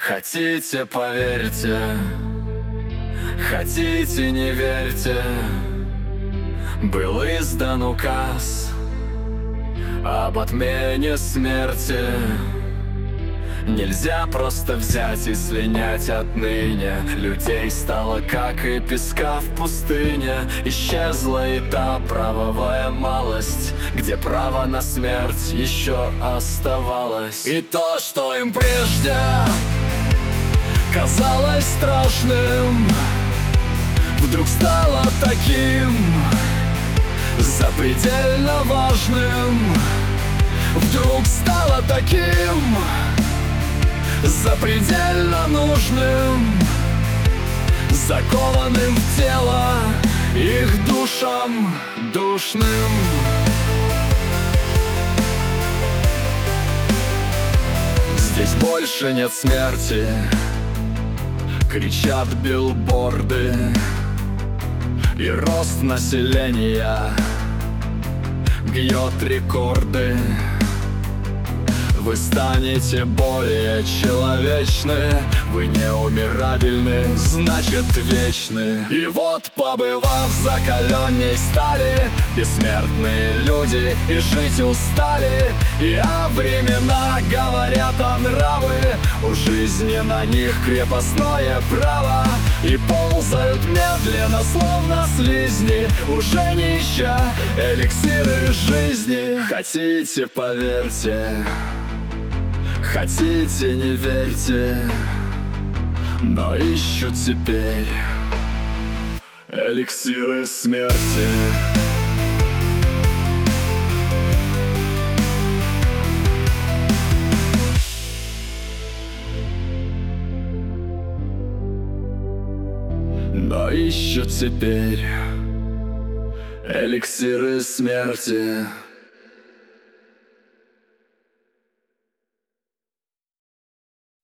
Хотите, поверьте, хотите, не верьте. Был издан указ об отмене смерти. Нельзя просто взять и слинять отныне. Людей стало, как и песка в пустыне. Исчезла и та правовая малость, где право на смерть еще оставалось. И то, что им прежде казалось страшным, вдруг стало таким запредельно важным. Вдруг стало таким запредельно нужным, закованным в тело их душам душным. Здесь больше нет смерти, кричат билборды, и рост населения бьет рекорды. Вы станете более человечны, вы неумирабельны, значит вечны. И вот, побывав в закаленной стали, бессмертные люди и жить устали. И времена говорят о нравы, у жизни на них крепостное право. И ползают медленно, словно слизни, уже не ища эликсиры жизни. Хотите, поверьте, хотите, не верьте, но ищут теперь эликсиры смерти. Но ищут теперь эликсиры смерти.